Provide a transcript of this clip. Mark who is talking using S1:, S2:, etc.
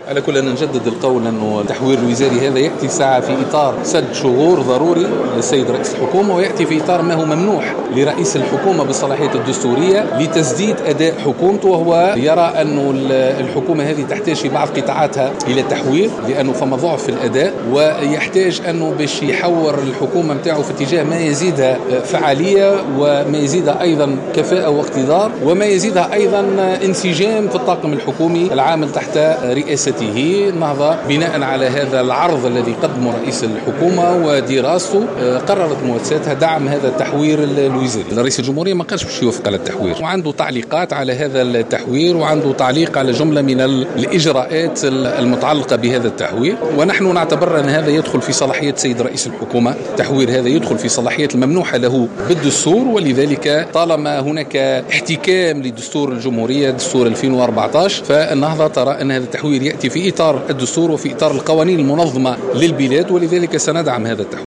S1: على كل أن نجدد القول أنه التحوير الوزاري هذا يأتي ساعة في إطار سد شغور ضروري للسيد رئيس الحكومة، ويأتي في إطار ما هو ممنوح لرئيس الحكومة بالصلاحية الدستورية لتسديد أداء حكومته، وهو يرى أن الحكومة هذه تحتاج في بعض قطاعاتها إلى التحوير لأنه فما ضعف في الأداء، ويحتاج أنه باش يحور الحكومة متاعه في اتجاه ما يزيدها فعالية وما يزيدها أيضا كفاءة واقتدار وما يزيدها أيضا انسجام في الطاقم الحكومي العامل تحت رئاسته. النهضة بناء على هذا العرض الذي قدمه رئيس الحكومة ودراسته قررت مؤسساتها دعم هذا التحوير الوزاري. رئيس الجمهورية ما قالش باش يوافق على التحوير، وعنده تعليقات على هذا التحوير وعنده تعليق على جملة من الإجراءات المتعلقة بهذا التحوير، ونحن نعتبر أن هذا يدخل في صلاحية سيد رئيس الحكومة. التحوير هذا يدخل في صلاحية الممنوحة له بالدستور، ولذلك طالما هناك احتكام لدستور الجمهورية دستور 2014 فالنهضة ترى أن هذا التحوير يأتي في إطار الدستور وفي إطار القوانين المنظمة للبلاد، ولذلك سندعم هذا التحوير.